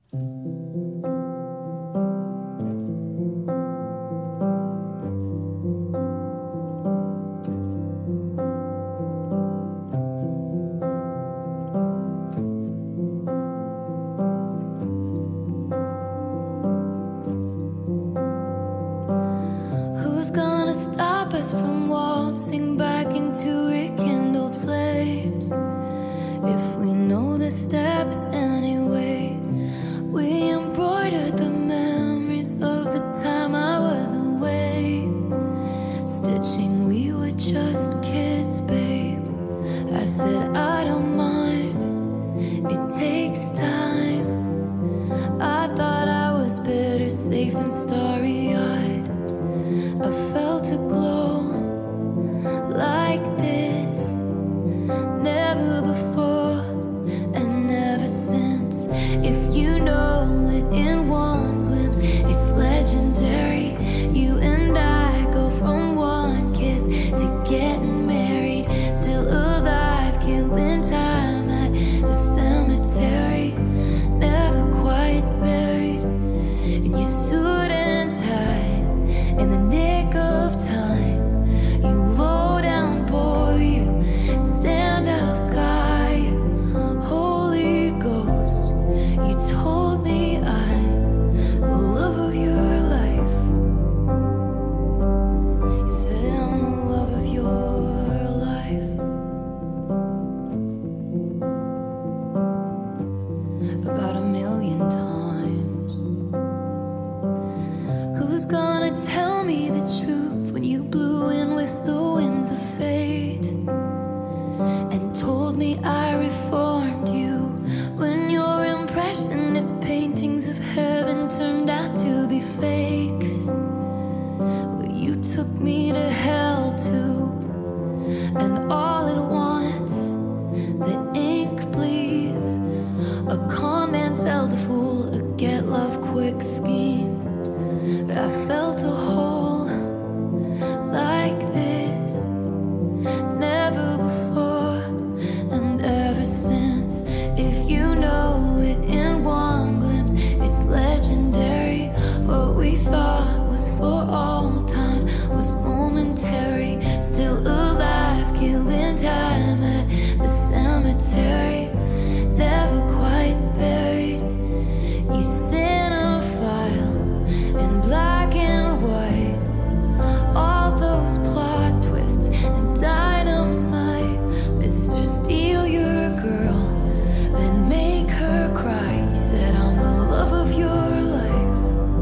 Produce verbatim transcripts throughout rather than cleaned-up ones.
Who's gonna stop us from waltzing back into rekindled flames? If we know the steps anyway, we embroidered the memories of the time I was away. Stitching, we were just kids, babe. I said I don't mind, it takes time. I thought I was better safe than starry-eyed. I felt a glow like this, never before and never since. If you know it in one glimpse, it's legendary. You and I go from one kiss to getting married, still alive, killing time at the cemetery, never quite buried in your suit and tie. In the nick of time, you low down boy, you stand up guy, you Holy Ghost, you told me I'm the love of your life. You said I'm the love of your life. About a million times. Who's gonna tell me the truth when you blew in with the winds of fate and told me I reformed you, when your impressionist paintings of heaven turned out to be fakes? Well, you took me to hell too, and all at once the ink bleeds. A con man sells a fool a get love quick scheme. But I felt a hole like this, never before and ever since. If you know it in one glimpse, it's legendary. What we thought was for all time was momentary, still alive, killing time at the cemetery, never quite buried. You cinephile in black and white, all those plot twists and dynamite. Mister Steal your girl, then make her cry. You said I'm the love of your life.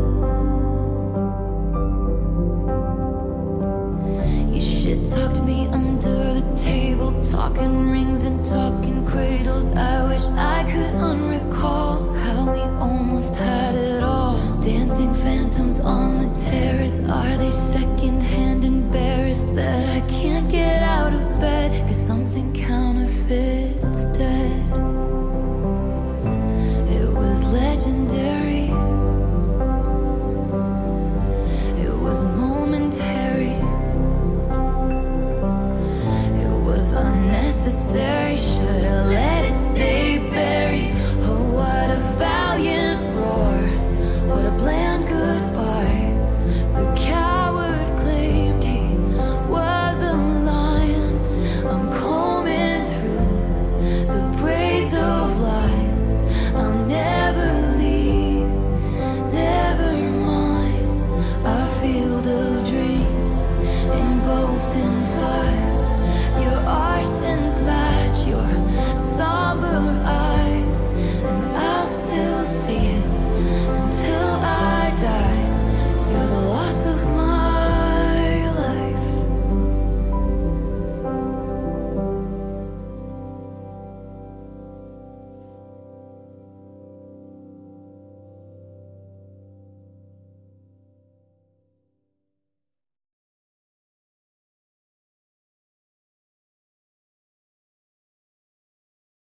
You shit talked me under the table, talking rings and talking cradles. I wish I could unrecall how we almost had it all. Dancing phantoms on the terrace, are they secondhand embarrassed that I can't get out of bed? Cause something counterfeit's dead. It was legendary.